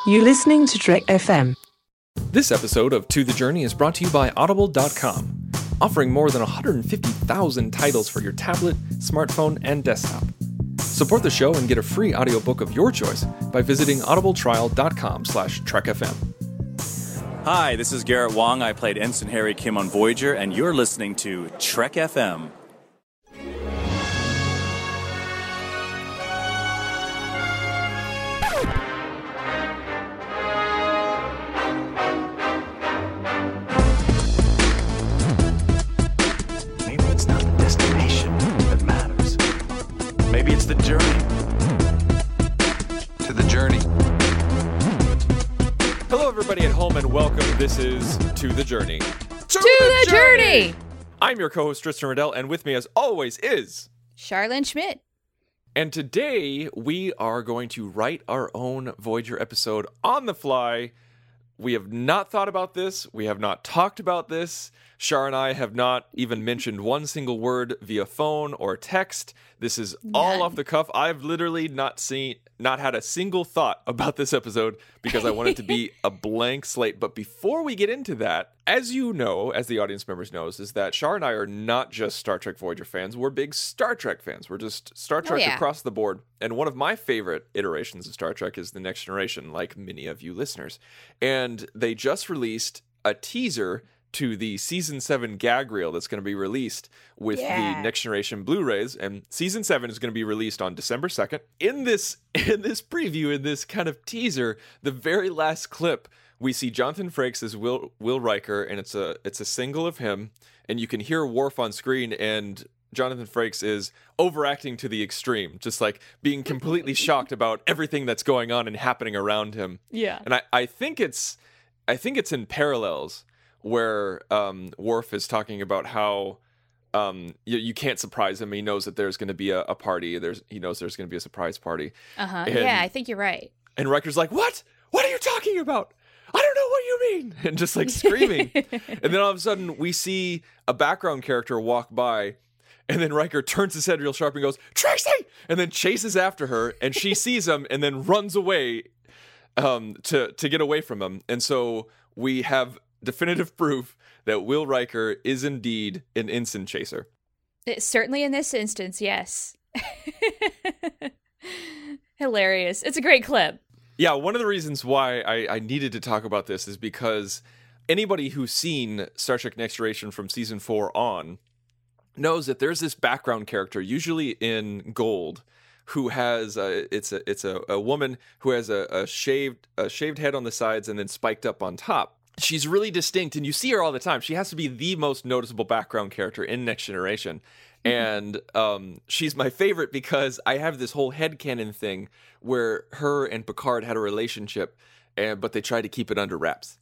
You're listening to Trek FM. This episode of To The Journey is brought to you by Audible.com, offering more than 150,000 titles for your tablet, smartphone, and desktop. Support the show and get a free audiobook of your choice by visiting audibletrial.com/trekfm. Hi, this is Garrett Wong. I played Ensign Harry Kim on Voyager, and you're listening to Trek FM. Maybe it's not the destination that matters. Maybe it's the journey. To the journey. Hello, everybody at home, and welcome. This is To The Journey. To the journey! I'm your co-host, Tristan Riddell, and with me, as always, is... Charlene Schmidt. And today, we are going to write our own Voyager episode on the fly. We have not thought about this. We have not talked about this. Char and I have not even mentioned one single word via phone or text. This is all off the cuff. I've literally not had a single thought about this episode because I want it to be a blank slate. But before we get into that, as you know, as the audience members knows, is that Char and I are not just Star Trek Voyager fans. We're big Star Trek fans. We're just Star Trek across the board. And one of my favorite iterations of Star Trek is The Next Generation, like many of you listeners. And they just released a teaser to the Season 7 gag reel that's going to be released with the Next Generation Blu-rays. And Season 7 is going to be released on December 2nd. In this preview, in this kind of teaser, the very last clip, we see Jonathan Frakes as Will Riker, and it's a single of him, and you can hear Worf on screen, and Jonathan Frakes is overacting to the extreme, just like being completely shocked about everything that's going on and happening around him. Yeah. And I think it's in parallels where Worf is talking about how you can't surprise him. He knows that there's going to be a party. He knows there's going to be a surprise party. Yeah, I think you're right. And Riker's like, "What? What are you talking about? I don't know what you mean," and just like screaming. And then all of a sudden we see a background character walk by, and then Riker turns his head real sharp and goes, "Tracy!" and then chases after her, and she sees him and then runs away to get away from him. And so we have definitive proof that Will Riker is indeed an ensign chaser. Certainly in this instance, yes. Hilarious. It's a great clip. Yeah, one of the reasons why I needed to talk about this is because anybody who's seen Star Trek Next Generation from Season 4 on knows that there's this background character, usually in gold, who has it's a woman who has a shaved head on the sides and then spiked up on top. She's really distinct, and you see her all the time. She has to be the most noticeable background character in Next Generation. And she's my favorite because I have this whole headcanon thing where her and Picard had a relationship, but they tried to keep it under wraps.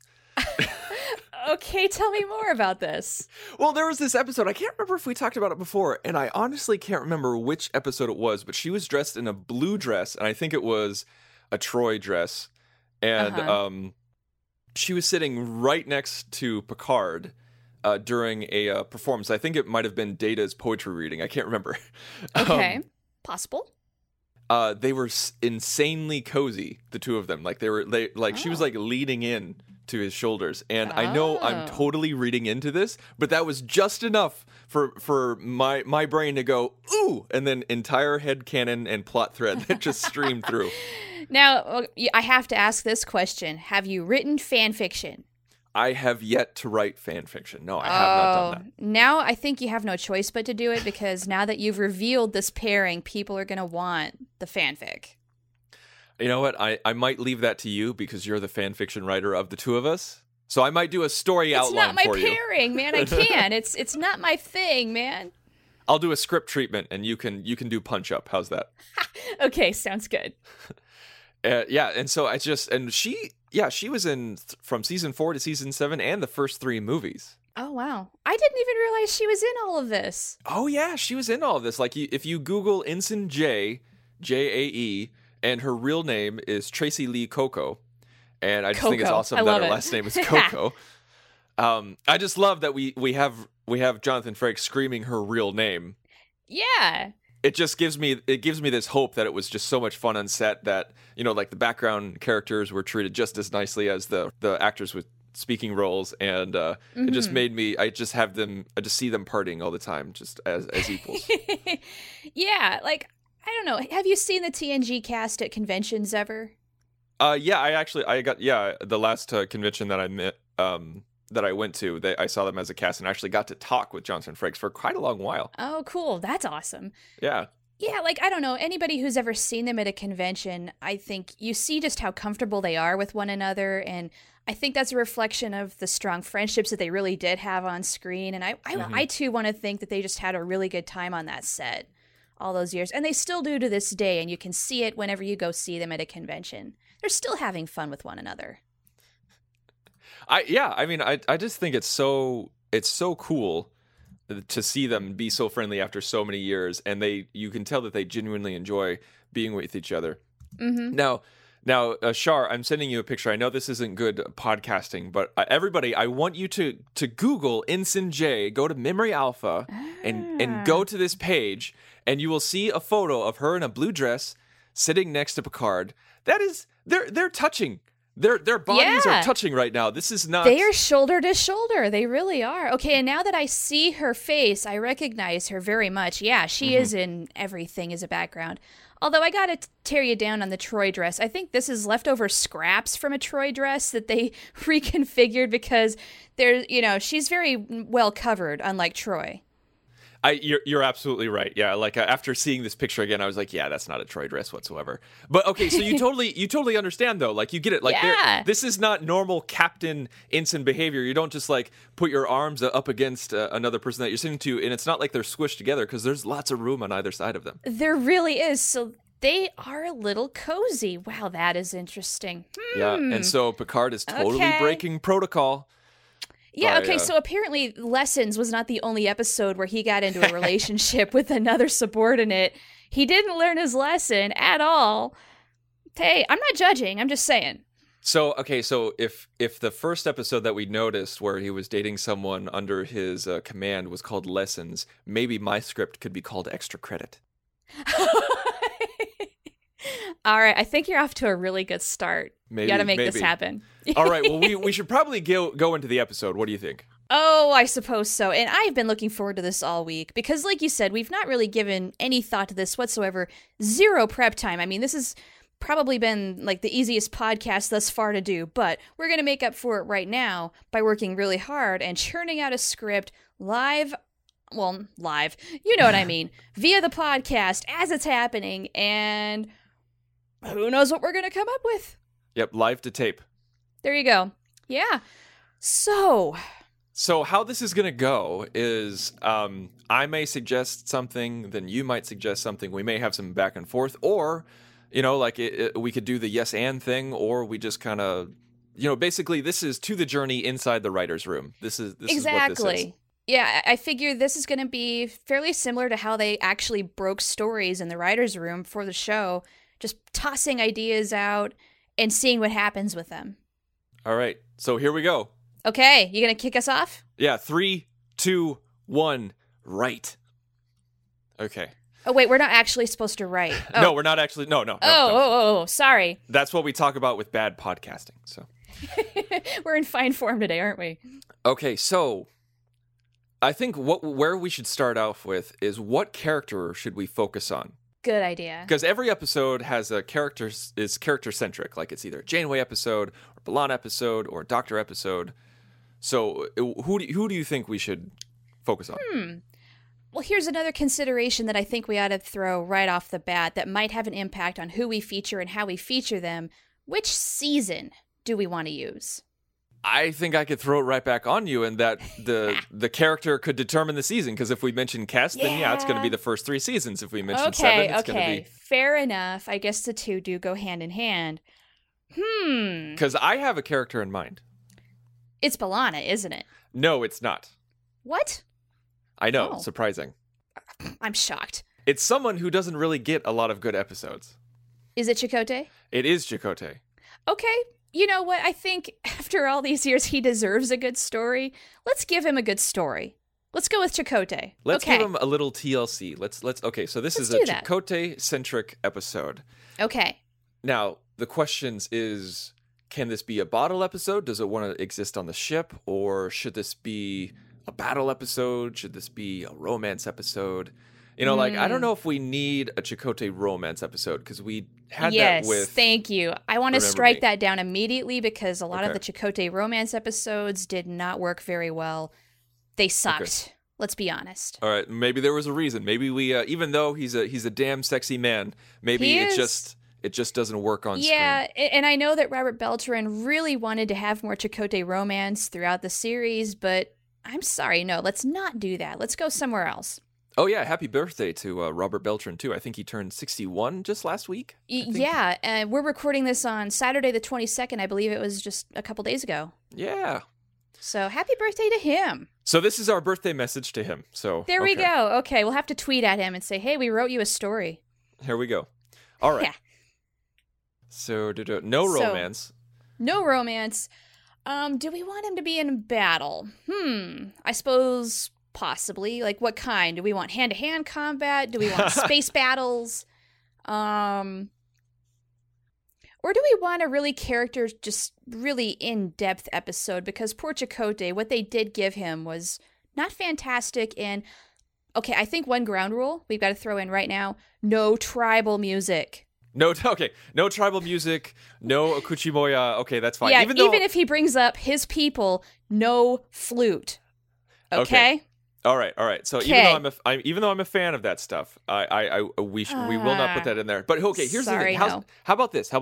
Okay, tell me more about this. Well, there was this episode, I can't remember if we talked about it before, and I honestly can't remember which episode it was, but she was dressed in a blue dress, and I think it was a Troy dress. And she was sitting right next to Picard during a performance. I think it might have been Data's poetry reading. I can't remember. Okay, possible. They were insanely cozy, the two of them. Like she was like leaning in to his shoulders. And I know I'm totally reading into this, but that was just enough for my brain to go, ooh, and then entire headcanon and plot thread that just streamed through. Now, I have to ask this question. Have you written fan fiction? I have yet to write fan fiction. No, I have not done that. Now I think you have no choice but to do it because now that you've revealed this pairing, people are going to want the fanfic. You know what? I might leave that to you because you're the fan fiction writer of the two of us. So I might do a story outline for you. It's not my pairing, man. I can't. It's not my thing, man. I'll do a script treatment and you can do punch up. How's that? Okay, sounds good. And so she was in from Season 4 to Season 7 and the first 3 movies. Oh, wow. I didn't even realize she was in all of this. Oh, yeah, she was in all of this. Like, if you Google Ensign Jae, and her real name is Tracy Lee Coco, and I just think it's awesome that her last name is Coco. I just love that we have Jonathan Frakes screaming her real name. Yeah. it just gives me this hope that it was just so much fun on set that, you know, like the background characters were treated just as nicely as the actors with speaking roles, and it just made me I just see them partying all the time just as equals. Yeah, like, I don't know. Have you seen the TNG cast at conventions ever? Yeah, I got the last convention that I met that I went to, I saw them as a cast and actually got to talk with Johnson Frakes for quite a long while. Oh, cool. That's awesome. Yeah. Yeah, like, I don't know, anybody who's ever seen them at a convention, I think you see just how comfortable they are with one another, and I think that's a reflection of the strong friendships that they really did have on screen, and I too want to think that they just had a really good time on that set all those years, and they still do to this day, and you can see it whenever you go see them at a convention. They're still having fun with one another. I just think it's so cool to see them be so friendly after so many years, and you can tell that they genuinely enjoy being with each other. Mm-hmm. Now, Shar, I'm sending you a picture. I know this isn't good podcasting, but everybody, I want you to Google Ensign J, go to Memory Alpha, and go to this page, and you will see a photo of her in a blue dress sitting next to Picard. That is, they're touching. Their bodies are touching right now. This is not... They are shoulder to shoulder. They really are. Okay, and now that I see her face, I recognize her very much. Yeah, she is in everything as a background. Although I gotta tear you down on the Troy dress. I think this is leftover scraps from a Troy dress that they reconfigured because she's very well covered, unlike Troy. You're absolutely right. Yeah, like after seeing this picture again, I was like, yeah, that's not a Troy dress whatsoever. But okay, so you totally understand though. Like you get it. Like this is not normal Captain Ensign behavior. You don't just like put your arms up against another person that you're sitting to, and it's not like they're squished together because there's lots of room on either side of them. There really is. So they are a little cozy. Wow, that is interesting. Yeah, and so Picard is totally breaking protocol. Yeah, okay, so apparently Lessons was not the only episode where he got into a relationship with another subordinate. He didn't learn his lesson at all. Hey, I'm not judging, I'm just saying. So, okay, so if the first episode that we noticed where he was dating someone under his command was called Lessons, maybe my script could be called Extra Credit. All right, I think you're off to a really good start. You got to make this happen. All right, well, we should probably go into the episode. What do you think? Oh, I suppose so. And I've been looking forward to this all week because, like you said, we've not really given any thought to this whatsoever. Zero prep time. I mean, this has probably been like the easiest podcast thus far to do, but we're going to make up for it right now by working really hard and churning out a script live. Well, live. You know what I mean. Via the podcast as it's happening, and who knows what we're going to come up with. Yep, live to tape. There you go. Yeah. So how this is going to go is I may suggest something, then you might suggest something. We may have some back and forth, or, like we could do the yes and thing, or we just kind of, basically this is to the journey inside the writer's room. This is exactly what this is. Yeah, I figure this is going to be fairly similar to how they actually broke stories in the writer's room for the show, just tossing ideas out and seeing what happens with them. All right, so here we go. Okay, you gonna kick us off? Yeah, 3, 2, 1, write. Okay. Oh wait, we're not actually supposed to write. Oh. No, we're not actually. No. Oh, sorry. That's what we talk about with bad podcasting. So we're in fine form today, aren't we? Okay, so I think where we should start off with is what character should we focus on? Good idea. Because every episode has a is character-centric. Like it's either a Janeway episode, or B'Elanna episode, or a Doctor episode. So who do you think we should focus on? Well, here's another consideration that I think we ought to throw right off the bat that might have an impact on who we feature and how we feature them. Which season do we want to use? I think I could throw it right back on you, and that the character could determine the season. Because if we mention Kes, then it's going to be the first 3 seasons. If we mention 7, it's going to be... Fair enough. I guess the two do go hand in hand. Because I have a character in mind. It's B'Elanna, isn't it? No, it's not. What? I know, surprising. I'm shocked. It's someone who doesn't really get a lot of good episodes. Is it Chakotay? It is Chakotay. Okay. You know what? I think after all these years, he deserves a good story. Let's give him a good story. Let's go with Chakotay. Let's okay. give him a little TLC. Let's okay, so this Let's is a do that. Chakotay-centric episode. Okay. Now, the questions is, can this be a bottle episode? Does it want to exist on the ship? Or should this be a battle episode? Should this be a romance episode? You know, like, I don't know if we need a Chakotay romance episode, because we had yes, that with... thank you. I want to Remember strike Me. that down immediately because a lot of Okay. the Chakotay romance episodes did not work very well. They sucked. Let's be honest. All right, maybe there was a reason. Maybe we, even though he's a damn sexy man, maybe He it is. just doesn't work on Yeah, screen. and I know that Robert Beltran really wanted to have more Chakotay romance throughout the series, but I'm sorry, no, let's not do that. Let's go somewhere else. Oh yeah, happy birthday to Robert Beltran too. I think he turned 61 just last week. I think. Yeah, and we're recording this on Saturday the 22nd. I believe it was just a couple days ago. Yeah. So happy birthday to him. So this is our birthday message to him. So There we okay. go. Okay, we'll have to tweet at him and say, hey, we wrote you a story. Here we go. All right. Yeah. So no romance. No romance. Do we want him to be in battle? I suppose possibly. Like what kind? Do we want hand-to-hand combat? Do we want space battles? Or do we want a really just really in-depth episode? Because poor Chakotay, what they did give him was not fantastic. And okay, I think one ground rule we've got to throw in right now: no tribal music. No tribal music, no Okuchimoya. Okay, that's fine. Yeah, even though if he brings up his people, no flute. Okay. All right. So Okay. even though I'm a fan of that stuff, we will not put that in there. But okay, here's Sorry, the thing. no. How about this?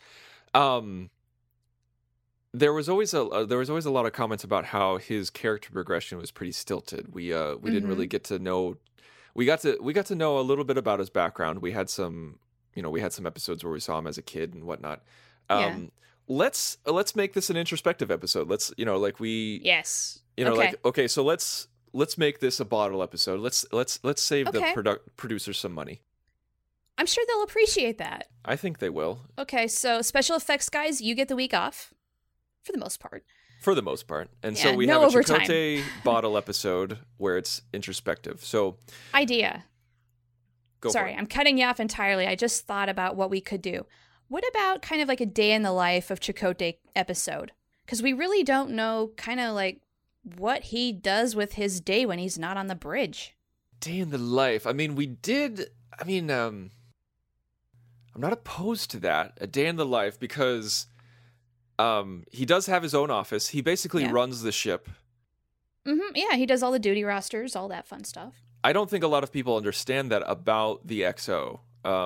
There was always a lot of comments about how his character progression was pretty stilted. We didn't really get to know. We got to know a little bit about his background. We had some episodes where we saw him as a kid and whatnot. Yeah. Let's make this an introspective episode. Let's Yes. so let's make this a bottle episode. Let's save Okay. the producers some money. I'm sure they'll appreciate that. I think they will, Okay, so special effects guys, you get the week off for the most part. for the most part. And Yeah, so we no have a overtime. Chakotay bottle episode where it's introspective. So Idea. go Sorry, for it. I'm cutting you off entirely. I just thought about what we could do. What about kind of like a day in the life of Chakotay episode? Because we really don't know kind of like what he does with his day when he's not on the bridge. Day in the life. I'm not opposed to that. A day in the life, because he does have his own office. He basically Yeah. runs the ship. Yeah, he does all the duty rosters, all that fun stuff. I don't think a lot of people understand that about the XO.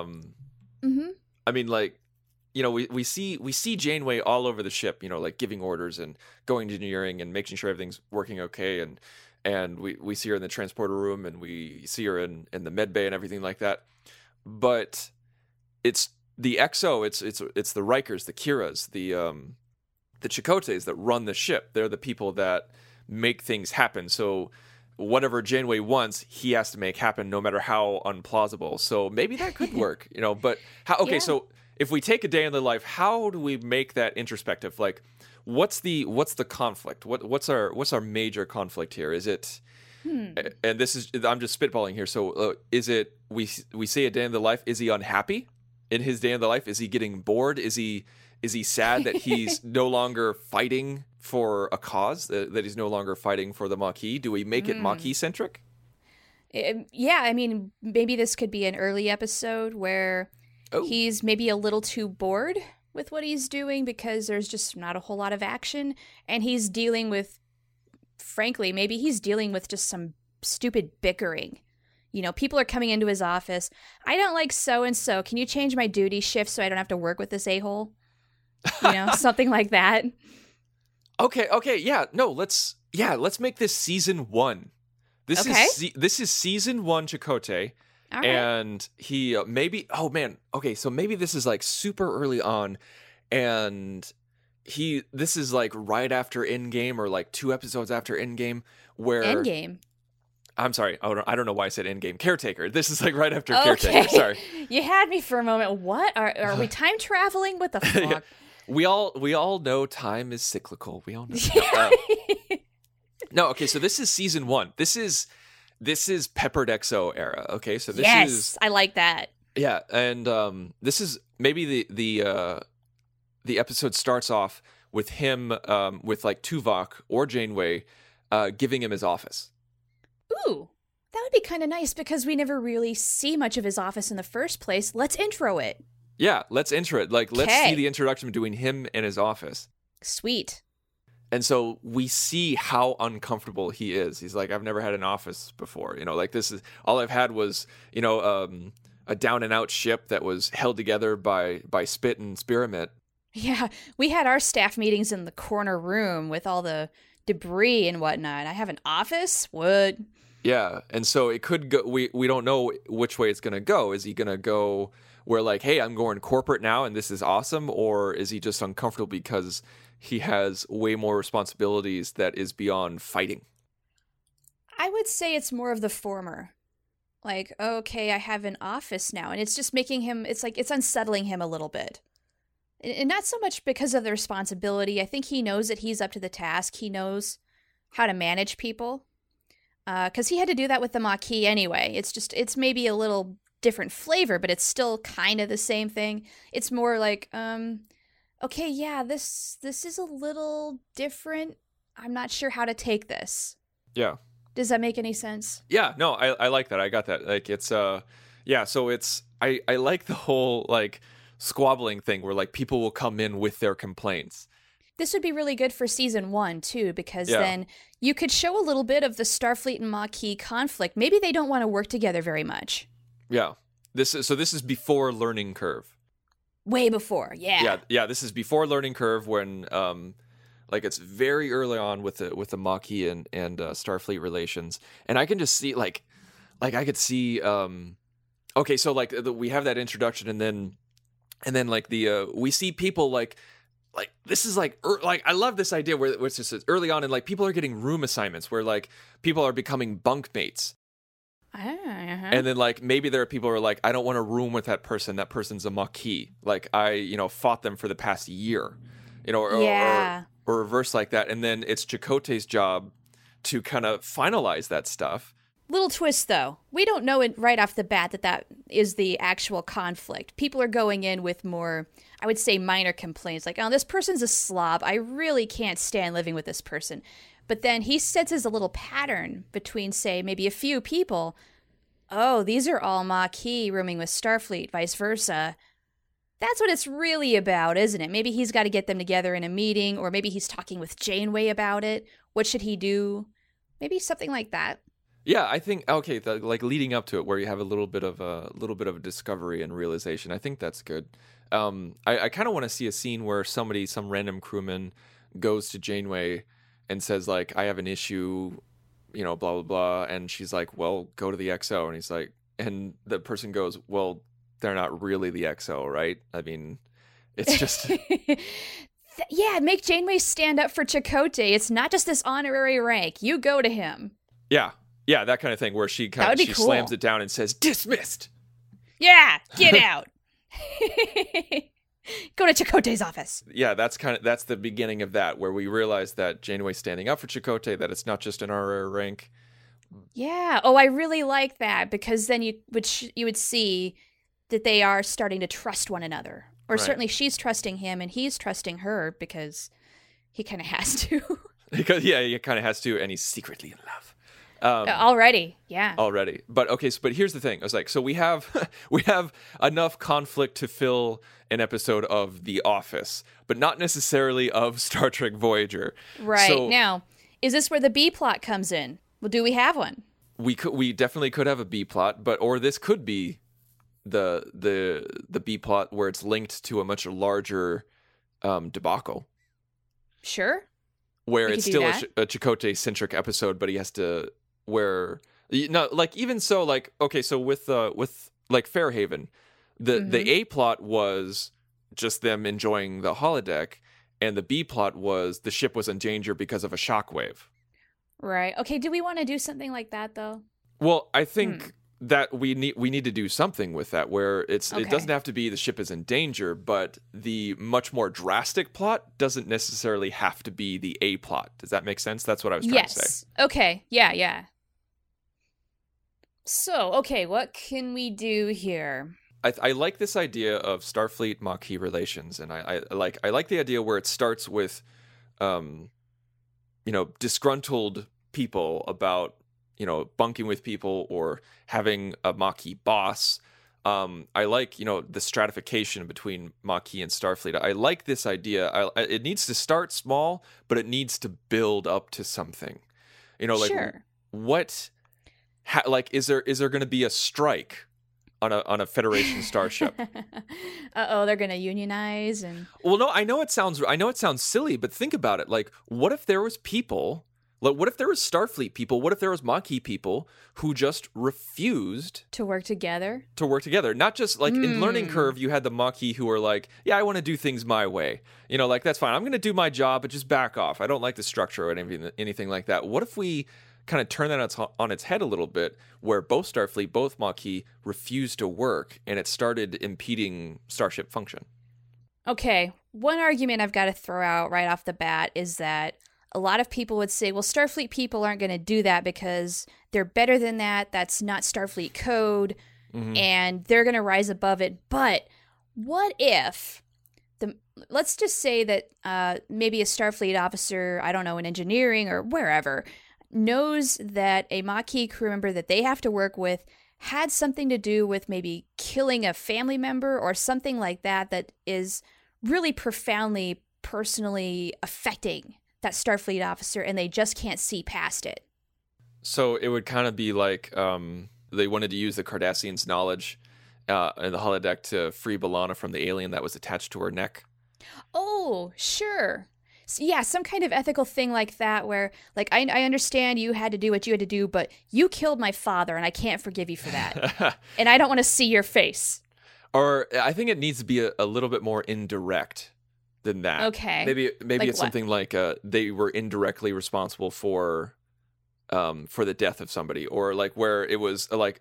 I mean, like, we see Janeway all over the ship, like giving orders and going to engineering and making sure everything's working okay, and we see her in the transporter room, and we see her in the med bay and everything like that. But it's the XO, it's the Rikers, the Kiras, the Chakotays that run the ship. They're the people that make things happen. So whatever Janeway wants, he has to make happen, no matter how unplausible. So maybe that could work, But how? Okay, Yeah. so if we take a day in the life, how do we make that introspective? Like, what's the conflict? What's our major conflict here? Is it? And this is, I'm just spitballing here. So is it we say a day in the life? Is he unhappy in his day in the life? Is he getting bored? Is he sad that he's no longer fighting for a cause, that he's no longer fighting for the Maquis? Do we make it Maquis centric? Yeah, I mean, maybe this could be an early episode where he's maybe a little too bored with what he's doing because there's just not a whole lot of action, and he's dealing with, frankly, maybe he's dealing with just some stupid bickering. People are coming into his office. I don't like so-and-so. Can you change my duty shift so I don't have to work with this a-hole? Something like that. Okay, yeah. No, let's make this season 1. This is season 1 Chakotay. All right. And he maybe, so maybe this is like super early on, and this is like right after Endgame, or like 2 episodes after Endgame, where Endgame. I'm sorry, I don't know why I said Endgame. Caretaker. This is like right after Caretaker. Sorry, You had me for a moment. What are we time traveling? What the fuck? we all know time is cyclical. We all know. No, okay, so this is season 1. This is Peppered XO era. Okay, so this yes, is I like that. yeah, and this is maybe the episode starts off with him with like Tuvok or Janeway giving him his office. Ooh, that would be kind of nice because we never really see much of his office in the first place. Let's intro it. Yeah, let's intro it. Like, let's see Okay. the introduction between him and his office. Sweet. And so we see how uncomfortable he is. He's like, I've never had an office before. You know, like this is all I've had was, you know, a down and out ship that was held together by spit and spearmint. Yeah, we had our staff meetings in the corner room with all the debris and whatnot. I have an office? What? Yeah, and so it could go. We don't know which way it's gonna go. Is he gonna go where like, hey, I'm going corporate now and this is awesome, or is he just uncomfortable because he has way more responsibilities that is beyond fighting? I would say it's more of the former. Like, okay, I have an office now, and it's just making him, it's like, it's unsettling him a little bit. And not so much because of the responsibility. I think he knows that he's up to the task. He knows how to manage people. Because he had to do that with the Maquis anyway. It's maybe a little different flavor, but it's still kind of the same thing. It's more like, okay, yeah, this is a little different. I'm not sure how to take this. Yeah. Does that make any sense? Yeah, no, I like that. I got that. Like it's yeah, so it's I like the whole like squabbling thing where like people will come in with their complaints. This would be really good for season 1 too, because Yeah. then you could show a little bit of the Starfleet and Maquis conflict. Maybe they don't want to work together very much. Yeah. This is before Learning Curve. Way before, yeah. Yeah, this is before Learning Curve when like it's very early on with the Maquis and Starfleet relations. And I can just see like I could see okay, so like we have that introduction and then like the we see people like this is like I love this idea where it's just early on and like people are getting room assignments where like people are becoming bunkmates. And then like maybe there are people who are like, I don't want to room with that person. That person's a Maquis. Like I, you know, fought them for the past year. You know, or reverse like that. And then it's Chakotay's job to kind of finalize that stuff. Little twist, though. We don't know it right off the bat that is the actual conflict. People are going in with more, I would say, minor complaints. Like, oh, this person's a slob. I really can't stand living with this person. But then he senses a little pattern between, say, maybe a few people. Oh, these are all Maquis rooming with Starfleet, vice versa. That's what it's really about, isn't it? Maybe he's got to get them together in a meeting, or maybe he's talking with Janeway about it. What should he do? Maybe something like that. Yeah, I think okay, like leading up to it, where you have a little bit of a discovery and realization. I think that's good. I kind of want to see a scene where some random crewman, goes to Janeway and says like, I have an issue, you know, blah blah blah, and she's like, well, go to the XO, and he's like, and the person goes, well, they're not really the XO, right? I mean, it's just yeah, make Janeway stand up for Chakotay. It's not just this honorary rank. You go to him. Yeah, that kind of thing where she That would be cool. slams it down and says, dismissed. Yeah, get out. Go to Chakotay's office. Yeah, that's the beginning of that, where we realize that Janeway's standing up for Chakotay, that it's not just an honorary rank. Yeah. Oh, I really like that, because then you would see that they are starting to trust one another. Or Right. certainly she's trusting him and he's trusting her because he kind of has to. Because yeah, he kind of has to, and he's secretly in love. Already. Yeah. Already. But okay, but here's the thing. I was like, so we have enough conflict to fill an episode of The Office, but not necessarily of Star Trek Voyager. Right. So Now, is this where the B plot comes in? Well, do we have one? we definitely could have a B plot, or this could be the B plot where it's linked to a much larger debacle. Sure. Where We it's could do still that. a Chakotay centric episode, but he has to like even so, like okay, so with like Fairhaven, the A plot was just them enjoying the holodeck, and the B plot was the ship was in danger because of a shockwave. Right. Okay, do we want to do something like that, though? Well, I think that we need to do something with that, where it Okay. doesn't have to be the ship is in danger, but the much more drastic plot doesn't necessarily have to be the A plot. Does that make sense? That's what I was trying to say. Yes. Okay. Yeah. So, okay, what can we do here? I like this idea of Starfleet Maquis relations, and I like the idea where it starts with, disgruntled people about, bunking with people or having a Maquis boss. I like, the stratification between Maquis and Starfleet. I like this idea. It needs to start small, but it needs to build up to something. Sure. What, is there going to be a strike on a Federation starship? They're gonna unionize and. Well, no, I know it sounds silly, but think about it. Like, what if there was people? Like, what if there was Starfleet people? What if there was Maquis people who just refused To work together? Not just like in Learning Curve, you had the Maquis who were like, yeah, I want to do things my way. That's fine. I'm going to do my job, but just back off. I don't like the structure or anything like that. What if we kind of turn that on its head a little bit, where both Starfleet, both Maquis refused to work, and it started impeding starship function? Okay, one argument I've got to throw out right off the bat is that a lot of people would say, well, Starfleet people aren't going to do that because they're better than that. That's not Starfleet code, and they're going to rise above it. But what if, let's just say that maybe a Starfleet officer, I don't know, in engineering or wherever, knows that a Maquis crew member that they have to work with had something to do with maybe killing a family member or something like that is really profoundly, personally affecting that Starfleet officer, and they just can't see past it. So it would kind of be like they wanted to use the Cardassians' knowledge in the holodeck to free B'Elanna from the alien that was attached to her neck. Oh, sure. Yeah, some kind of ethical thing like that where, like, I understand you had to do what you had to do, but you killed my father, and I can't forgive you for that. And I don't want to see your face. Or I think it needs to be a little bit more indirect than that. Okay. Maybe Like it's what? something like they were indirectly responsible for the death of somebody, or like where it was like,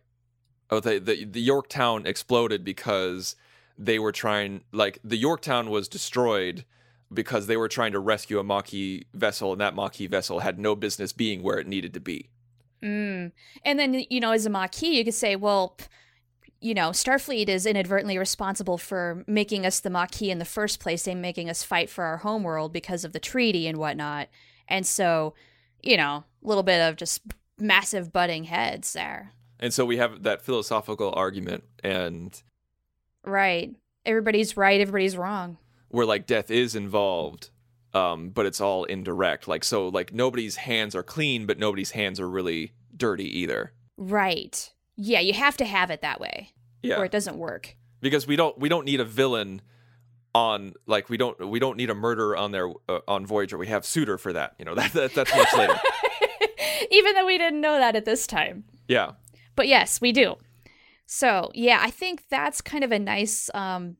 the Yorktown exploded because they were trying, like, the Yorktown was destroyed because they were trying to rescue a Maquis vessel, and that Maquis vessel had no business being where it needed to be. And then, as a Maquis, you could say, well, Starfleet is inadvertently responsible for making us the Maquis in the first place, and making us fight for our homeworld because of the treaty and whatnot. And so, a little bit of just massive butting heads there. And so we have that philosophical argument, and Right. Everybody's right, everybody's wrong. where like death is involved, but it's all indirect. Like, so like nobody's hands are clean, but nobody's hands are really dirty either. Right. Yeah, you have to have it that way. Yeah. Or it doesn't work. Because we don't need a villain on, like, we don't need a murderer on there on Voyager. We have Suitor for that. That's much later. Even though we didn't know that at this time. Yeah. But yes, we do. So, yeah, I think that's kind of a nice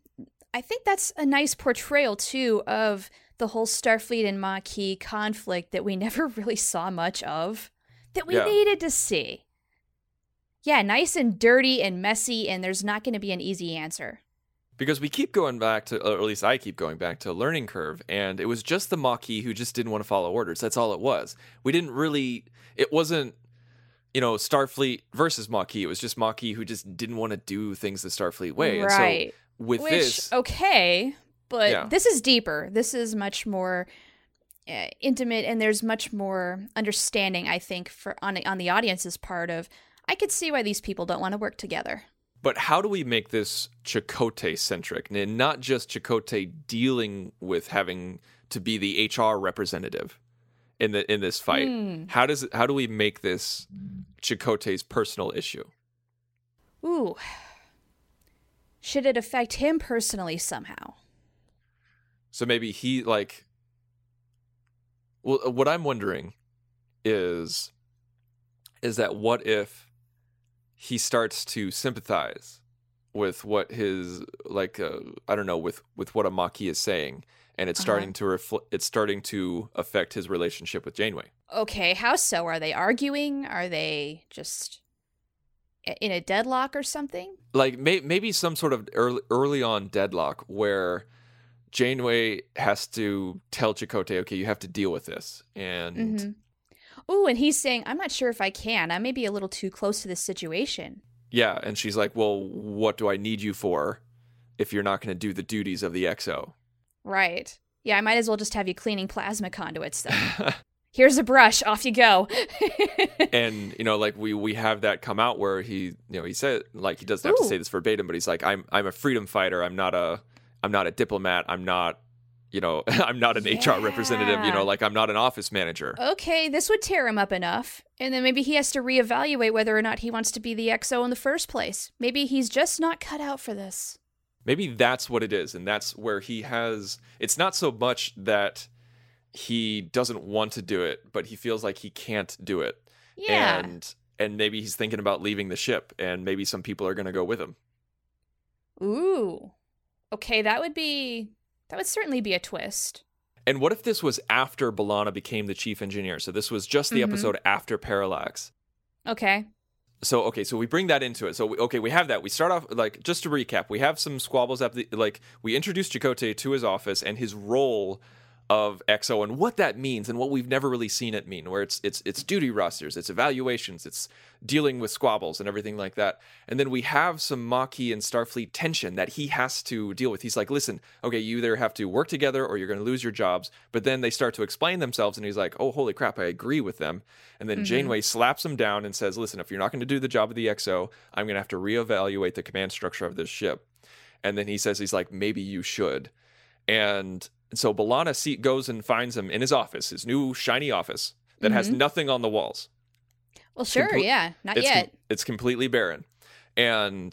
portrayal, too, of the whole Starfleet and Maquis conflict that we never really saw much of, that we needed to see. Yeah, nice and dirty and messy, and there's not going to be an easy answer. Because we keep going back to, or at least I keep going back to Learning Curve, and it was just the Maquis who just didn't want to follow orders. That's all it was. It wasn't, Starfleet versus Maquis. It was just Maquis who just didn't want to do things the Starfleet way. Right. And so Which, okay, but this is deeper. This is much more intimate, and there's much more understanding, I think, on the audience's part of, I could see why these people don't want to work together. But how do we make this Chakotay-centric, and not just Chakotay dealing with having to be the HR representative in this fight? How do we make this Chakotay's personal issue? Ooh. Should it affect him personally somehow? So maybe he, like... Well, what I'm wondering is that what if he starts to sympathize with what his, like, I don't know, with what a Maquis is saying, and it's starting to it's starting to affect his relationship with Janeway. Okay, how so? Are they arguing? Are they just in a deadlock or something? Like maybe some sort of early on deadlock where Janeway has to tell Chakotay, okay, you have to deal with this. And Ooh, and he's saying, I'm not sure if I can. I may be a little too close to this situation. yeah, and she's like, well, what do I need you for if you're not going to do the duties of the XO? Right. Yeah, I might as well just have you cleaning plasma conduits then. Here's a brush, off you go. And, you know, like we have that come out where he said, like, he doesn't have to say this verbatim, but he's like, I'm a freedom fighter. I'm not a diplomat. I'm not, you know, I'm not an HR representative, you know, like I'm not an office manager. Okay, this would tear him up enough. And then maybe he has to reevaluate whether or not he wants to be the XO in the first place. Maybe he's just not cut out for this. Maybe that's what it is. And that's where it's not so much that he doesn't want to do it, but he feels like he can't do it. Yeah. And maybe he's thinking about leaving the ship, and maybe some people are going to go with him. Ooh. Okay, that would certainly be a twist. And what if this was after B'Elanna became the chief engineer? So this was just the episode after Parallax. Okay. So we bring that into it. So we have that. We start off, like, just to recap, we have some squabbles we introduced Chakotay to his office and his role of XO and what that means and what we've never really seen it mean, where it's duty rosters, it's evaluations, it's dealing with squabbles and everything like that. And then we have some Maquis and Starfleet tension that he has to deal with. He's like, listen, okay, you either have to work together or you're going to lose your jobs. But then they start to explain themselves and he's like, oh, holy crap, I agree with them. And then Janeway slaps him down and says, listen, if you're not going to do the job of the XO, I'm going to have to reevaluate the command structure of this ship. And then he's like, maybe you should. And so B'Elanna goes and finds him in his office, his new shiny office that has nothing on the walls. Well, sure, not yet. It's completely barren. And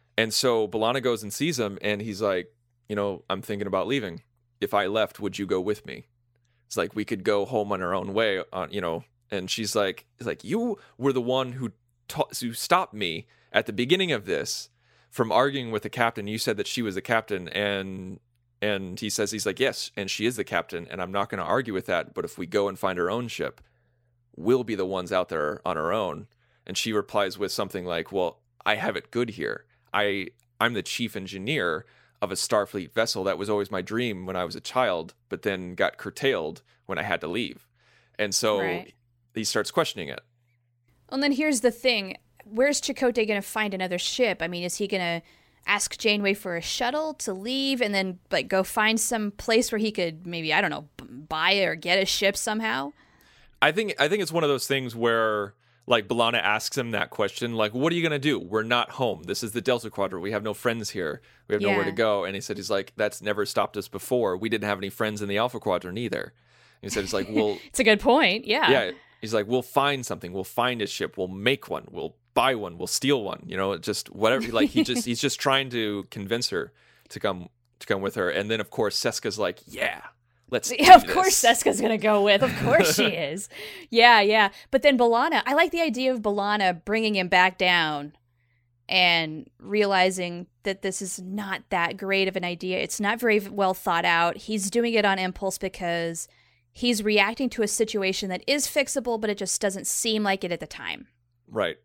so B'Elanna goes and sees him, and he's like, you know, I'm thinking about leaving. If I left, would you go with me? It's like, we could go home on our own way, you know. And she's like, you were the one who stopped me at the beginning of this from arguing with the captain. You said that she was the captain, and he says, he's like, yes, and she is the captain, and I'm not going to argue with that, but if we go and find our own ship, we'll be the ones out there on our own. And she replies with something like, well, I have it good here. I'm the chief engineer of a Starfleet vessel. That was always my dream when I was a child, but then got curtailed when I had to leave. And so he starts questioning it. And then here's the thing. Where's Chakotay going to find another ship? I mean, is he going to ask Janeway for a shuttle to leave and then like go find some place where he could maybe, I don't know, buy or get a ship somehow? I think it's one of those things where like B'Elanna asks him that question, like, what are you going to do? We're not home. This is the Delta Quadrant. We have no friends here. We have nowhere to go. And he's like, that's never stopped us before. We didn't have any friends in the Alpha Quadrant either. And he said, it's like, well, it's a good point. Yeah. Yeah. He's like, we'll find something. We'll find a ship. We'll make one. We'll buy one. We'll steal one. You know, just whatever. Like he's just trying to convince her to come with her. And then of course Seska's like, yeah, let's. Yeah, of course Seska's gonna go with. Of course she is. Yeah. But then B'Elanna, I like the idea of B'Elanna bringing him back down and realizing that this is not that great of an idea. It's not very well thought out. He's doing it on impulse because he's reacting to a situation that is fixable, but it just doesn't seem like it at the time. Right.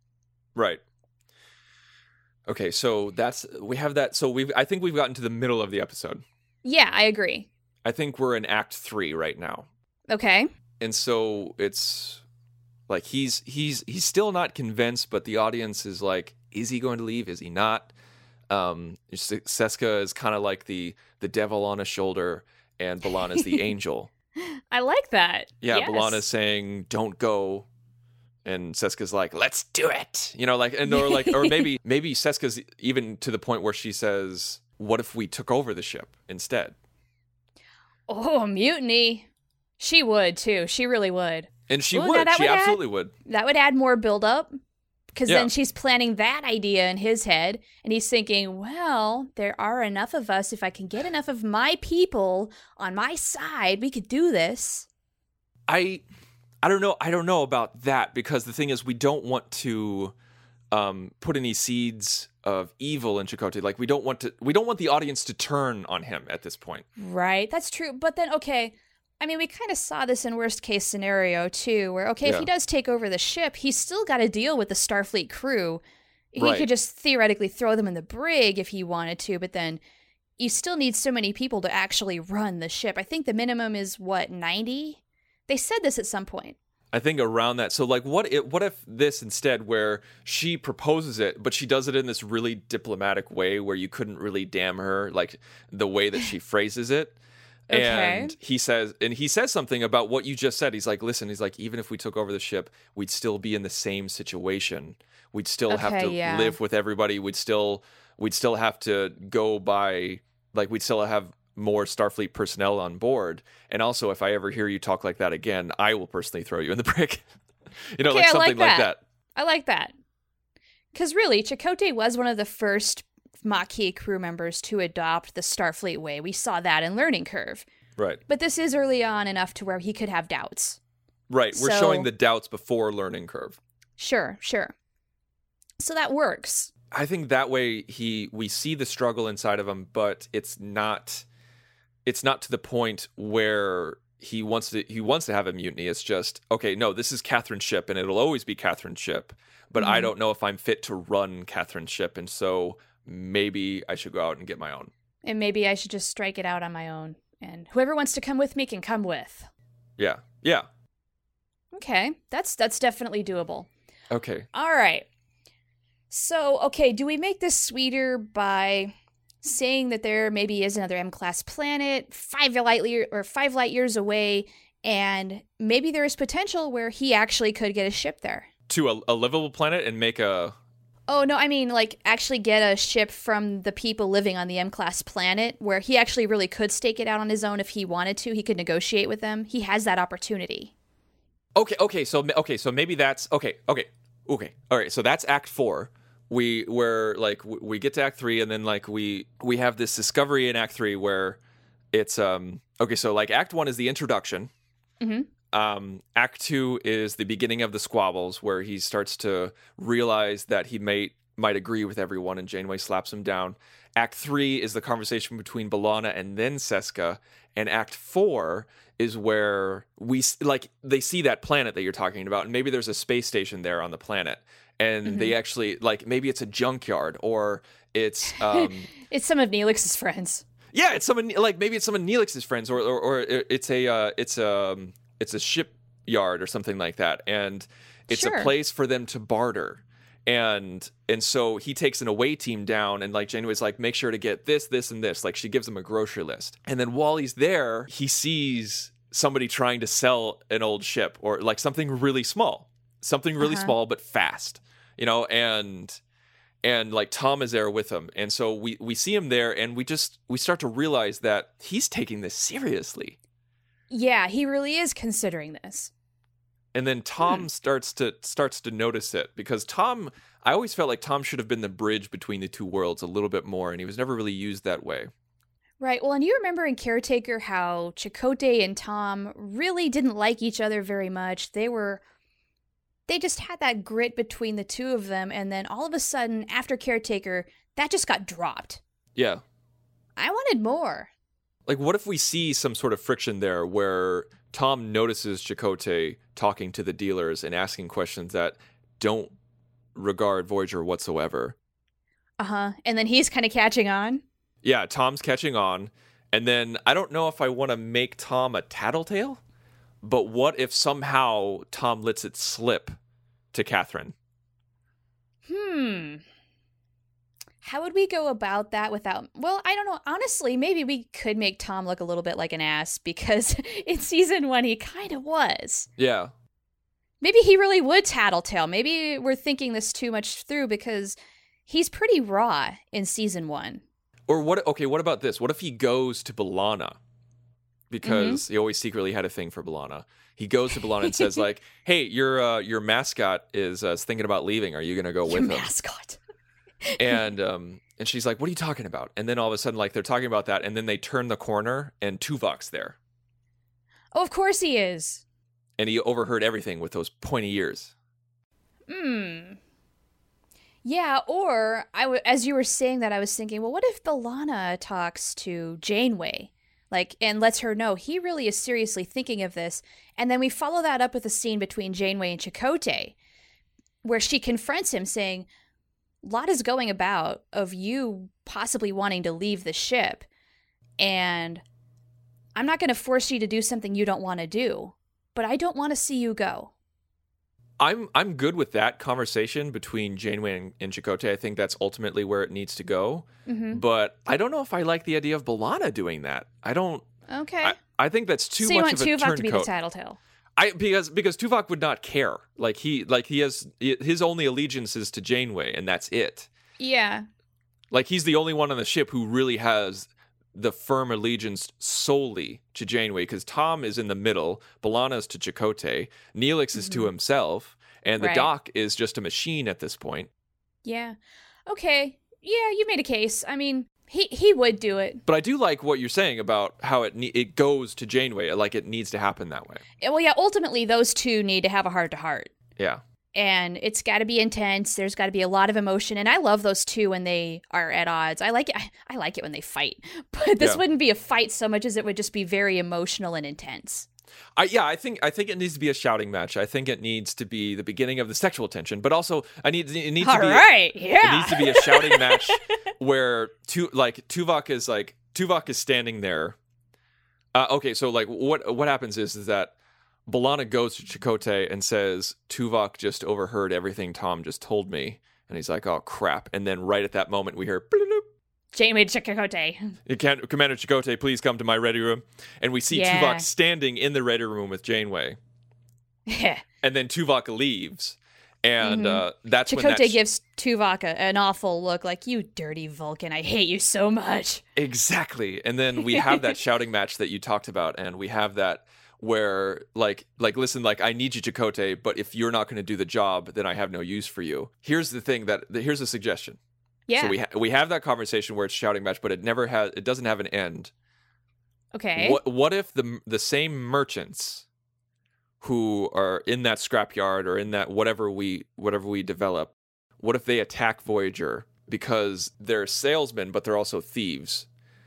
Okay, so we have that. So I think we've gotten to the middle of the episode. Yeah, I agree. I think we're in Act 3 right now. Okay. And so it's like he's still not convinced, but the audience is like, is he going to leave? Is he not? Seska is kind of like the devil on his shoulder, and B'Elanna's the angel. I like that. Yeah, yes. B'Elanna's saying, don't go. And Seska's like, let's do it. You know, like, and or maybe Seska's even to the point where she says, what if we took over the ship instead? Oh, mutiny. She would too. She really would. And she would. She absolutely would. That would add more buildup. Because then she's planning that idea in his head, and he's thinking, well, there are enough of us. If I can get enough of my people on my side, we could do this. I don't know about that, because the thing is, we don't want to put any seeds of evil in Chakotay. Like we don't want the audience to turn on him at this point. Right, that's true. But then, okay, I mean, we kind of saw this in worst case scenario too, where if he does take over the ship, he's still got to deal with the Starfleet crew, He Right. could just theoretically throw them in the brig if he wanted to, but then you still need so many people to actually run the ship. I think the minimum is, 90? They said this at some point. I think around that. So, like, what if this instead, where she proposes it, but she does it in this really diplomatic way where you couldn't really damn her, like the way that she phrases it. Okay. And he says something about what you just said. He's like, listen, even if we took over the ship, we'd still be in the same situation. We'd still have to live with everybody. We'd still have to go by, like, we'd still have more Starfleet personnel on board. And also, if I ever hear you talk like that again, I will personally throw you in the brig. Okay, like something like that. I like that. Because really, Chakotay was one of the first Maquis crew members to adopt the Starfleet way. We saw that in Learning Curve. Right. But this is early on enough to where he could have doubts. Right. We're So- showing the doubts before Learning Curve. Sure. So that works. I think that way we see the struggle inside of him, but it's not to the point where he wants to have a mutiny. It's just, okay, no, this is Catherine's ship and it'll always be Catherine's ship, but I don't know if I'm fit to run Catherine's ship, and so maybe I should go out and get my own. And maybe I should just strike it out on my own. And whoever wants to come with me can come with. Yeah. Okay. That's definitely doable. Okay. All right. So, okay, do we make this sweeter by saying that there maybe is another M-class planet 5 light years away, and maybe there is potential where he actually could get a ship there? To a livable planet and make a... Oh, no, I mean, like, actually get a ship from the people living on the M-class planet where he actually really could stake it out on his own if he wanted to. He could negotiate with them. He has that opportunity. Okay, so maybe that's... Okay. All right, so that's Act 4. We get to Act 3, and then like we have this discovery in Act 3 where it's okay. So like Act 1 is the introduction. Mm-hmm. Act 2 is the beginning of the squabbles where he starts to realize that he might agree with everyone, and Janeway slaps him down. Act 3 is the conversation between B'Elanna and then Seska, and Act 4 is where they see that planet that you're talking about, and maybe there's a space station there on the planet. And they actually, like, maybe it's a junkyard, or it's... It's some of Neelix's friends. Yeah, it's maybe it's some of Neelix's friends, or it's a shipyard or something like that, and it's Sure. a place for them to barter. And so he takes an away team down, and like Janeway's like, make sure to get this, and this. Like, she gives him a grocery list. And then while he's there, he sees somebody trying to sell an old ship, or like something really small but fast. And like Tom is there with him. And so we see him there, and we start to realize that he's taking this seriously. Yeah, he really is considering this. And then Tom starts to notice it, because I always felt like Tom should have been the bridge between the two worlds a little bit more, and he was never really used that way. Right. Well, and you remember in Caretaker how Chakotay and Tom really didn't like each other very much. They just had that grit between the two of them, and then all of a sudden, after Caretaker, that just got dropped. Yeah. I wanted more. Like, what if we see some sort of friction there where Tom notices Chakotay talking to the dealers and asking questions that don't regard Voyager whatsoever? Uh-huh. And then he's kind of catching on. Yeah, Tom's catching on. And then I don't know if I want to make Tom a tattletale, but what if somehow Tom lets it slip to Catherine? How would we go about that without... Well, I don't know. Honestly, maybe we could make Tom look a little bit like an ass, because in season 1, he kind of was. Yeah. Maybe he really would tattletale. Maybe we're thinking this too much through, because he's pretty raw in season 1. Or what about this? What if he goes to B'Elanna? Because he always secretly had a thing for B'Elanna. He goes to B'Elanna and says, like, hey, your mascot is thinking about leaving. Are you going to go with him? Mascot. And she's like, what are you talking about? And then all of a sudden, like, they're talking about that, and then they turn the corner, and Tuvok's there. Oh, of course he is. And he overheard everything with those pointy ears. Yeah, or as you were saying that, I was thinking, well, what if B'Elanna talks to Janeway, like, and lets her know he really is seriously thinking of this, and then we follow that up with a scene between Janeway and Chakotay, where she confronts him, saying, lot is going about of you possibly wanting to leave the ship, and I'm not going to force you to do something you don't want to do, but I don't want to see you go. I'm good with that conversation between Janeway and Chakotay. I think that's ultimately where it needs to go. Mm-hmm. But I don't know if I like the idea of B'Elanna doing that. I don't. Okay. I think that's too so you much want of a Tuvok turncoat. to be the tattletale. Because Tuvok would not care. Like he has his only allegiance is to Janeway, and that's it. Yeah. Like he's the only one on the ship who really has the firm allegiance solely to Janeway, because Tom is in the middle, B'Elanna is to Chakotay, Neelix is to himself, and the Right. Doc is just a machine at this point. Yeah. Okay. Yeah, you made a case. I mean, he would do it. But I do like what you're saying about how it goes to Janeway, like it needs to happen that way. Well, yeah, ultimately those two need to have a heart-to-heart. Yeah. And it's got to be intense. There's got to be a lot of emotion, and I love those two when they are at odds. I like it. I like it when they fight, but this wouldn't be a fight so much as it would just be very emotional and intense. I think it needs to be a shouting match. I think it needs to be the beginning of the sexual tension, but also it needs to be It needs to be a shouting match where Tuvok is standing there. Okay, so like what happens is that B'Elanna goes to Chakotay and says, Tuvok just overheard everything Tom just told me. And he's like, oh, crap. And then right at that moment, we hear, bloop. Janeway Chakotay. Commander Chakotay, please come to my ready room. And we see Tuvok standing in the ready room with Janeway. And then Tuvok leaves. And that's when Chakotay gives Tuvok an awful look like, you dirty Vulcan, I hate you so much. Exactly. And then we have that shouting match that you talked about. And we have that where like listen, like I need you, Chakotay, but if you're not going to do the job, then I have no use for you. Here's a suggestion. Yeah. So we have that conversation where it's shouting match, but it doesn't have an end. Okay. What if the same merchants who are in that scrapyard or in that whatever we develop, what if they attack Voyager because they're salesmen but they're also thieves?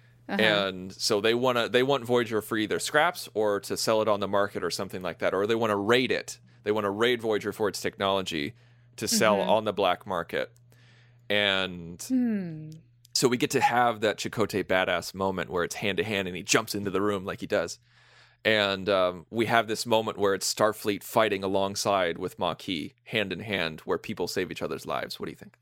And so they want Voyager for either scraps or to sell it on the market or something like that, or they want to raid it. They want to raid Voyager for its technology to sell on the black market. And so we get to have that Chakotay badass moment where it's hand to hand and he jumps into the room like he does. And we have this moment where it's Starfleet fighting alongside with Maquis, hand in hand, where people save each other's lives. What do you think?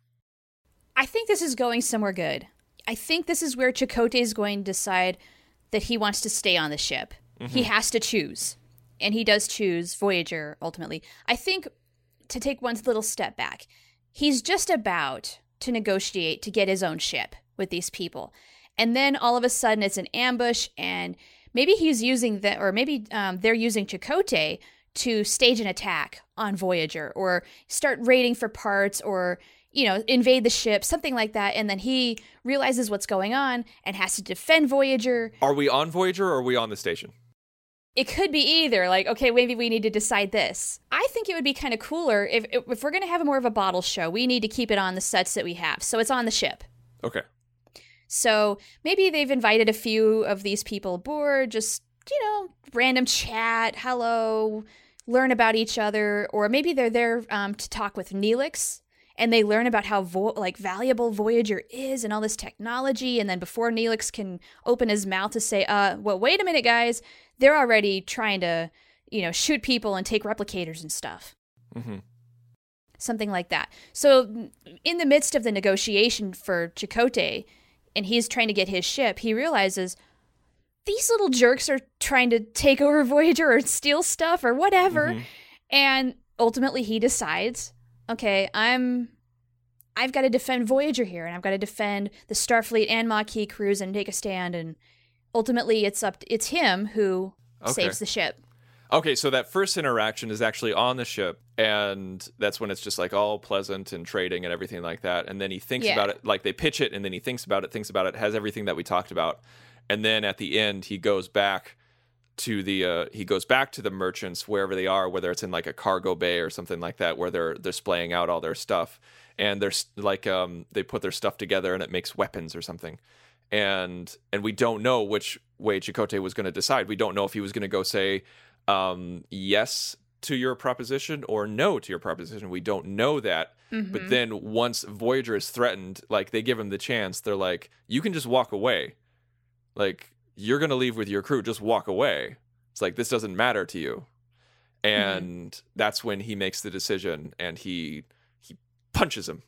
I think this is going somewhere good. I think this is where Chakotay is going to decide that he wants to stay on the ship. He has to choose. And he does choose Voyager, ultimately. I think, to take one little step back, he's just about to negotiate to get his own ship with these people. And then all of a sudden it's an ambush, and maybe he's using that, or maybe they're using Chakotay to stage an attack on Voyager, or start raiding for parts, or invade the ship, something like that, and then he realizes what's going on and has to defend Voyager. Are we on Voyager or are we on the station? It could be either. Like, okay, maybe we need to decide this. I think it would be kind of cooler if we're going to have more of a bottle show, we need to keep it on the sets that we have. So it's on the ship. Okay. So maybe they've invited a few of these people aboard, just, random chat, hello, learn about each other, or maybe they're there to talk with Neelix. And they learn about how valuable Voyager is and all this technology. And then before Neelix can open his mouth to say, well, wait a minute, guys, they're already trying to, shoot people and take replicators and stuff. Something like that. So in the midst of the negotiation for Chakotay, and he's trying to get his ship, he realizes these little jerks are trying to take over Voyager or steal stuff or whatever. And ultimately he decides, okay, I've got to defend Voyager here, and I've got to defend the Starfleet and Maquis crews and take a stand, and ultimately it's him who saves the ship. Okay, so that first interaction is actually on the ship, and that's when it's just like all pleasant and trading and everything like that, and then he thinks about it, like they pitch it, and then he thinks about it, has everything that we talked about, and then at the end he goes back to the merchants wherever they are, whether it's in like a cargo bay or something like that, where they're splaying out all their stuff, and they're like they put their stuff together and it makes weapons or something, and we don't know which way Chakotay was going to decide. We don't know if he was going to go say, yes, to your proposition or no to your proposition. We don't know that. But then once Voyager is threatened, like they give him the chance, they're like, you can just walk away. Like, you're going to leave with your crew, just walk away. It's like, this doesn't matter to you. And that's when he makes the decision and he punches him.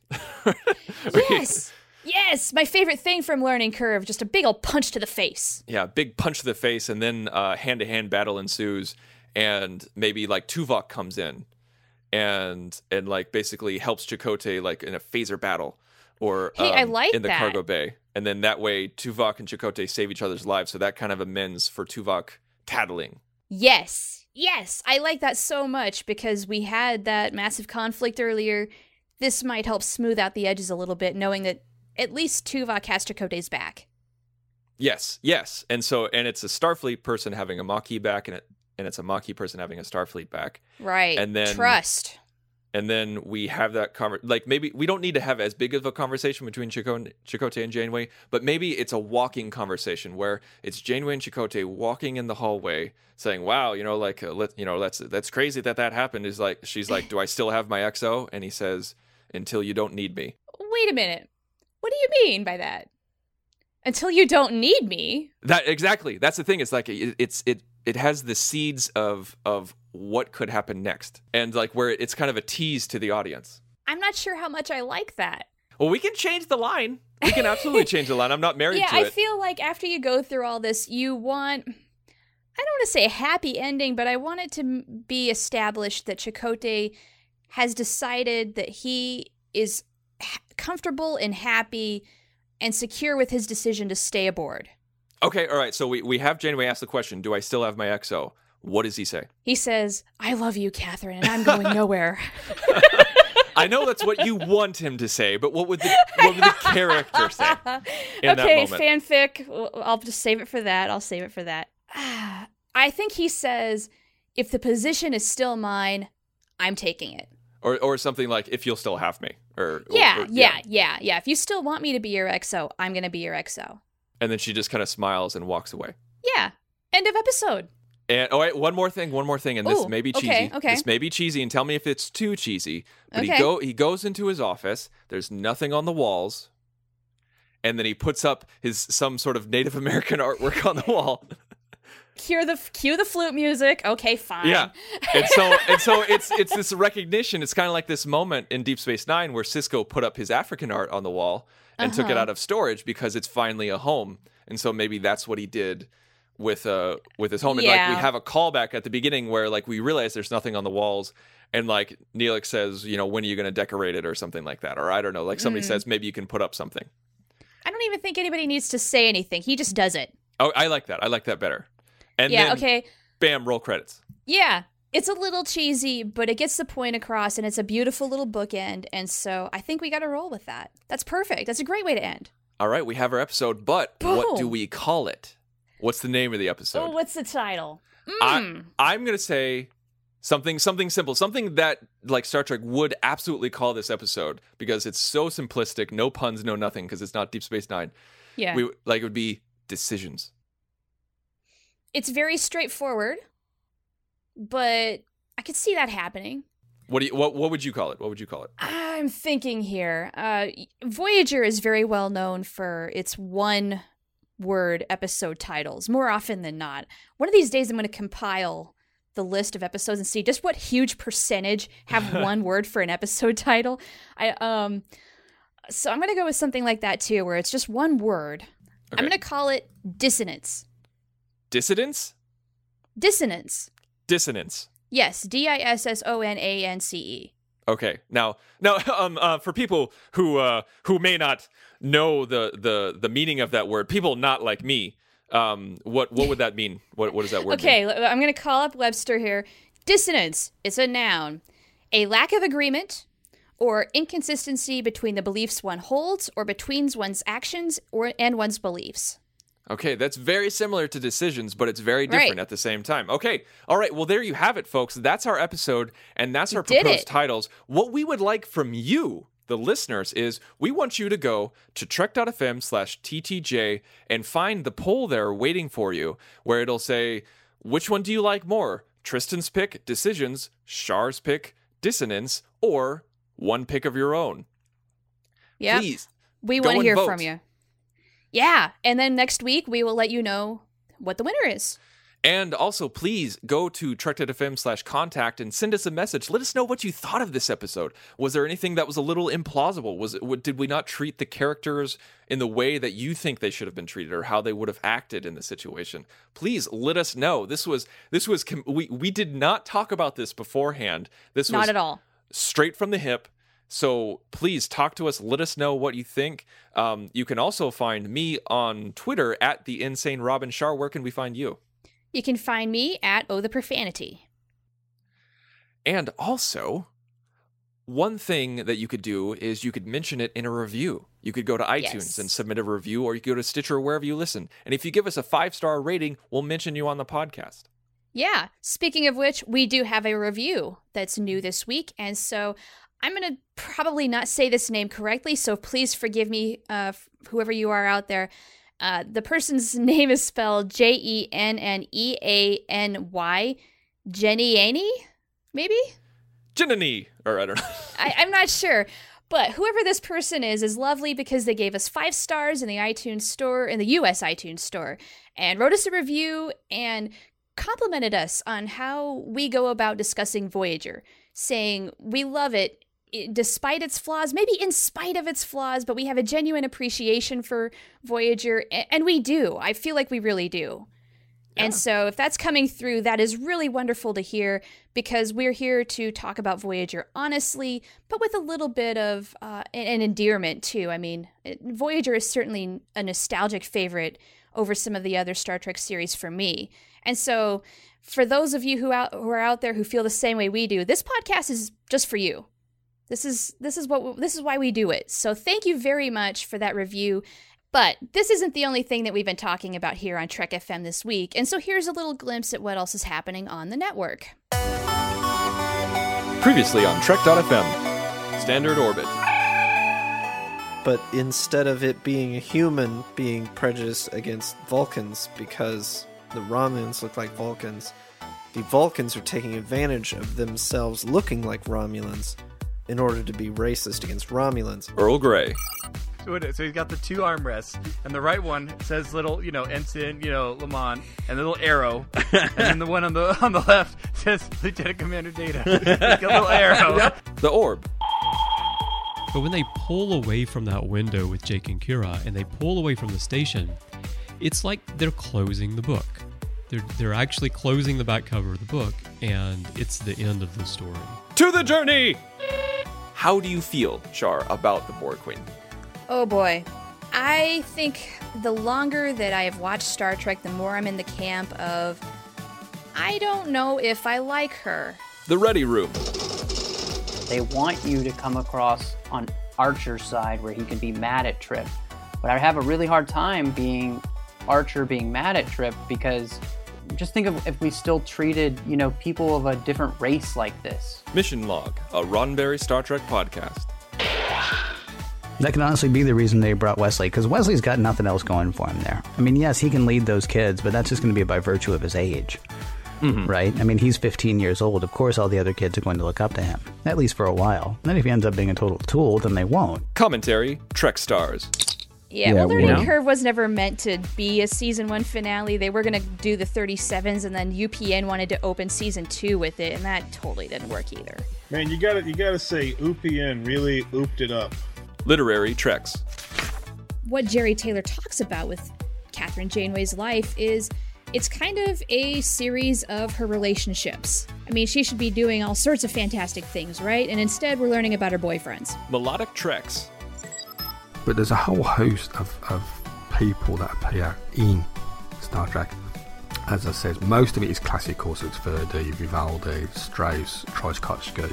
Yes. Yes, my favorite thing from Learning Curve, just a big old punch to the face. Yeah, big punch to the face, and then hand-to-hand battle ensues, and maybe like Tuvok comes in and like basically helps Chakotay like in a phaser battle or Hey, I like in the that. cargo bay. And then that way Tuvok and Chakotay save each other's lives, so that kind of amends for Tuvok tattling. Yes, I like that so much because we had that massive conflict earlier. This might help smooth out the edges a little bit, knowing that at least Tuvok has Chakotay's back. Yes. And it's a Starfleet person having a Maquis back, and it's a Maquis person having a Starfleet back. Right. And then trust. And then we have that like maybe we don't need to have as big of a conversation between Chakotay and Janeway, but maybe it's a walking conversation where it's Janeway and Chakotay walking in the hallway, saying, "Wow, that's crazy that happened." Is like she's like, "Do I still have my XO?" And he says, "Until you don't need me." Wait a minute. What do you mean by that? Until you don't need me? That exactly. That's the thing. It's like it has the seeds of what could happen next, and like where it's kind of a tease to the audience. I'm not sure how much I like that. Well, we can change the line. We can absolutely change the line. I'm not married to it. Yeah, I feel like after you go through all this, you want, I don't want to say a happy ending, but I want it to be established that Chakotay has decided that he is comfortable and happy and secure with his decision to stay aboard. Okay, all right. So we have Janeway ask the question, do I still have my XO? What does he say? He says, I love you, Catherine, and I'm going nowhere. I know that's what you want him to say, but what would the character say in that moment? Fanfic. I'll just save it for that. I'll save it for that. I think he says, if the position is still mine, I'm taking it. Or something like, if you'll still have me. Yeah. If you still want me to be your XO, I'm going to be your XO. And then she just kind of smiles and walks away. Yeah. End of episode. And wait, one more thing, and this may be cheesy. Okay. This may be cheesy, and tell me if it's too cheesy. But Okay. he goes into his office. There's nothing on the walls, and then he puts up some sort of Native American artwork on the wall. Cue the flute music. Okay, fine. Yeah, and so it's this recognition. It's kind of like this moment in Deep Space Nine where Sisko put up his African art on the wall and took it out of storage because it's finally a home. And so maybe that's what he did with his home. And like we have a callback at the beginning where like we realize there's nothing on the walls, and like Neelix says, when are you going to decorate it or something like that, or I don't know, like somebody says maybe you can put up something. I don't even think anybody needs to say anything. He just does it. Oh, I like that. I like that better. And Yeah. then, Okay. bam, roll credits. Yeah. It's a little cheesy, but it gets the point across, and it's a beautiful little bookend. And so I think we got to roll with that. That's perfect. That's a great way to end. All right, we have our episode, but what do Boom. we call it? What's the name of the episode? Oh, what's the title? I'm going to say something simple, something that like Star Trek would absolutely call this episode because it's so simplistic, no puns, no nothing, because it's not Deep Space Nine. Yeah. It would be Decisions. It's very straightforward, but I could see that happening. What would you call it? What would you call it? I'm thinking here. Voyager is very well known for its one-word episode titles, more often than not. One of these days I'm going to compile the list of episodes and see just what huge percentage have one word for an episode title. So I'm going to go with something like that too, where it's just one word. Okay. I'm going to call it Dissonance. Dissidence? Dissonance. Dissonance. Yes, Dissonance. Okay. Now, for people who may not know the meaning of that word, people not like me, what would that mean? What does that word mean? Okay, I'm going to call up Webster here. Dissonance is a noun. A lack of agreement or inconsistency between the beliefs one holds or between one's actions and one's beliefs. Okay, that's very similar to Decisions, but it's very different at the same time. Okay, all right, well, there you have it, folks. That's our episode, and that's our proposed titles. What we would like from you, the listeners, is we want you to go to trek.fm/TTJ and find the poll there waiting for you, where it'll say, which one do you like more, Tristan's pick, Decisions, Char's pick, Dissonance, or one pick of your own. Yeah. Please. We go want to and hear vote. from you. Yeah. And then next week, we will let you know what the winner is. And also, please go to trek.fm/contact and send us a message. Let us know what you thought of this episode. Was there anything that was a little implausible? Did we not treat the characters in the way that you think they should have been treated, or how they would have acted in the situation? Please let us know. We did not talk about this beforehand. This was Not at all. straight from the hip. So please talk to us. Let us know what you think. You can also find me on Twitter at the Insane Robin Char. Where can we find you? You can find me at Oh the Profanity. And also, one thing that you could do is you could mention it in a review. You could go to iTunes Yes. and submit a review, or you could go to Stitcher or wherever you listen. And if you give us a 5-star rating, we'll mention you on the podcast. Yeah. Speaking of which, we do have a review that's new this week. And so I'm going to probably not say this name correctly, so please forgive me, whoever you are out there. The person's name is spelled Jenneany. Jenneany? Maybe? Jenneany, or I don't know. I'm not sure. But whoever this person is lovely because they gave us 5 stars in the iTunes store, in the US iTunes store, and wrote us a review and complimented us on how we go about discussing Voyager, saying we love it despite its flaws, maybe in spite of its flaws, but we have a genuine appreciation for Voyager, and we do. I feel like we really do. Yeah. And so if that's coming through, that is really wonderful to hear, because we're here to talk about Voyager honestly, but with a little bit of an endearment too. I mean, Voyager is certainly a nostalgic favorite over some of the other Star Trek series for me. And so for those of you who are out there who feel the same way we do, this podcast is just for you. This is why we do it. So thank you very much for that review. But this isn't the only thing that we've been talking about here on Trek FM this week. And so here's a little glimpse at what else is happening on the network. Previously on Trek.fm, Standard Orbit. But instead of it being a human being prejudiced against Vulcans because the Romulans look like Vulcans, the Vulcans are taking advantage of themselves looking like Romulans in order to be racist against Romulans. Earl Grey. So he's got the 2 armrests, and the right one says little, Ensign, Lamont, and the little arrow, and then the one on the left says Lieutenant Commander Data. Like a little arrow. Yep. The Orb. But when they pull away from that window with Jake and Kira, and they pull away from the station, it's like they're closing the book. They're actually closing the back cover of the book, and it's the end of the story. To the journey! How do you feel, Char, about the Borg Queen? Oh boy. I think the longer that I have watched Star Trek, the more I'm in the camp of, I don't know if I like her. The Ready Room. They want you to come across on Archer's side where he can be mad at Trip. But I have a really hard time being Archer being mad at Trip, because just think of if we still treated, people of a different race like this. Mission Log, a Roddenberry Star Trek podcast. That could honestly be the reason they brought Wesley, because Wesley's got nothing else going for him there. I mean, yes, he can lead those kids, but that's just going to be by virtue of his age, right? I mean, he's 15 years old. Of course, all the other kids are going to look up to him, at least for a while. Then if he ends up being a total tool, then they won't. Commentary, Trek Stars. Yeah, well, Learning Curve was never meant to be a Season 1 finale. They were going to do the 37s, and then UPN wanted to open Season 2 with it, and that totally didn't work either. Man, you gotta say, UPN really ooped it up. Literary Treks. What Jerry Taylor talks about with Catherine Janeway's life is it's kind of a series of her relationships. I mean, she should be doing all sorts of fantastic things, right? And instead, we're learning about her boyfriends. Melodic Treks. But there's a whole host of people that appear in Star Trek. As I said, most of it is classical, so it's Verdi, Vivaldi, Strauss, Tchaikovsky,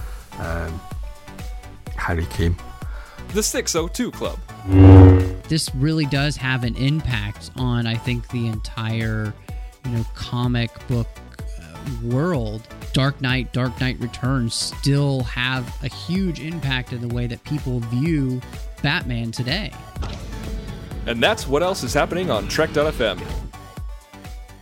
Harry Kim. The 602 Club. This really does have an impact on, I think, the entire, comic book world. Dark Knight Returns still have a huge impact in the way that people view Batman today. And that's what else is happening on Trek.fm.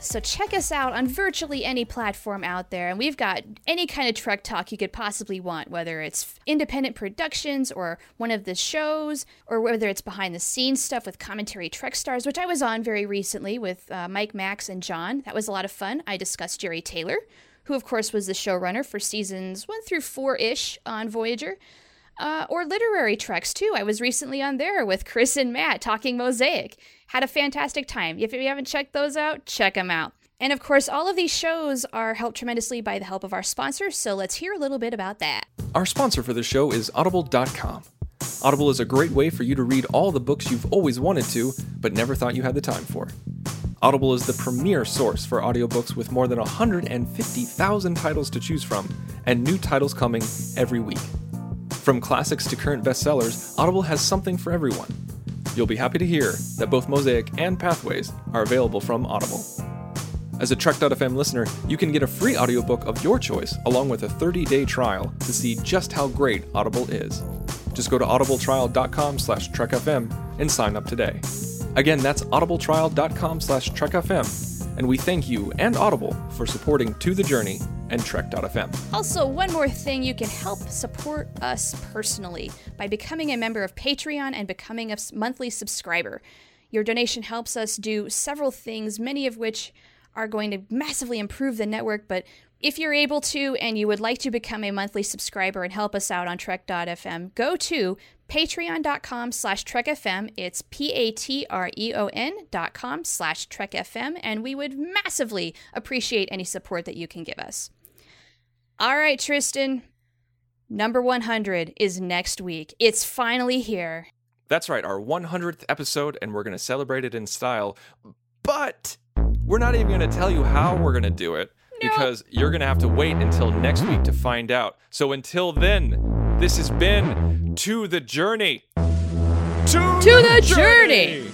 So check us out on virtually any platform out there, and we've got any kind of Trek talk you could possibly want, whether it's independent productions or one of the shows, or whether it's behind-the-scenes stuff with commentary Trek stars, which I was on very recently with Mike, Max, and John. That was a lot of fun. I discussed Jerry Taylor, who of course was the showrunner for seasons 1 through 4-ish on Voyager. Or literary Treks, too. I was recently on there with Chris and Matt talking Mosaic. Had a fantastic time. If you haven't checked those out, check them out. And of course, all of these shows are helped tremendously by the help of our sponsors, so let's hear a little bit about that. Our sponsor for the show is Audible.com. Audible is a great way for you to read all the books you've always wanted to, but never thought you had the time for. Audible is the premier source for audiobooks with more than 150,000 titles to choose from, and new titles coming every week. From classics to current bestsellers, Audible has something for everyone. You'll be happy to hear that both Mosaic and Pathways are available from Audible. As a Trek.fm listener, you can get a free audiobook of your choice along with a 30-day trial to see just how great Audible is. Just go to audibletrial.com/trekfm and sign up today. Again, that's audibletrial.com/trekfm. And we thank you and Audible for supporting To The Journey and Trek.fm. Also, one more thing, you can help support us personally by becoming a member of Patreon and becoming a monthly subscriber. Your donation helps us do several things, many of which are going to massively improve the network, but if you're able to and you would like to become a monthly subscriber and help us out on Trek.fm, go to patreon.com/trekfm. It's patreon.com/trekfm, and we would massively appreciate any support that you can give us. All right, Tristan, number 100 is next week. It's finally here. That's right, our 100th episode, and we're going to celebrate it in style. But we're not even going to tell you how we're going to do it, because you're going to have to wait until next week to find out. So until then, this has been To The Journey. To the Journey!